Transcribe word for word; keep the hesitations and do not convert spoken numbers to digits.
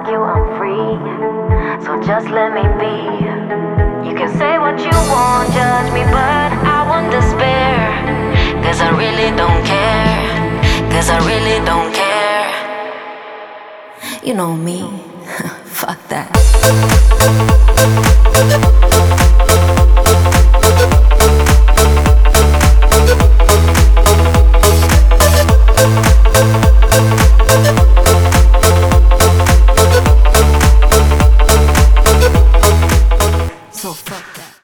like you, I'm free. So just let me be. You can say what you want, judge me, but I won't despair. Cause I really don't care. Cause I really don't care. You know me. Fuck that.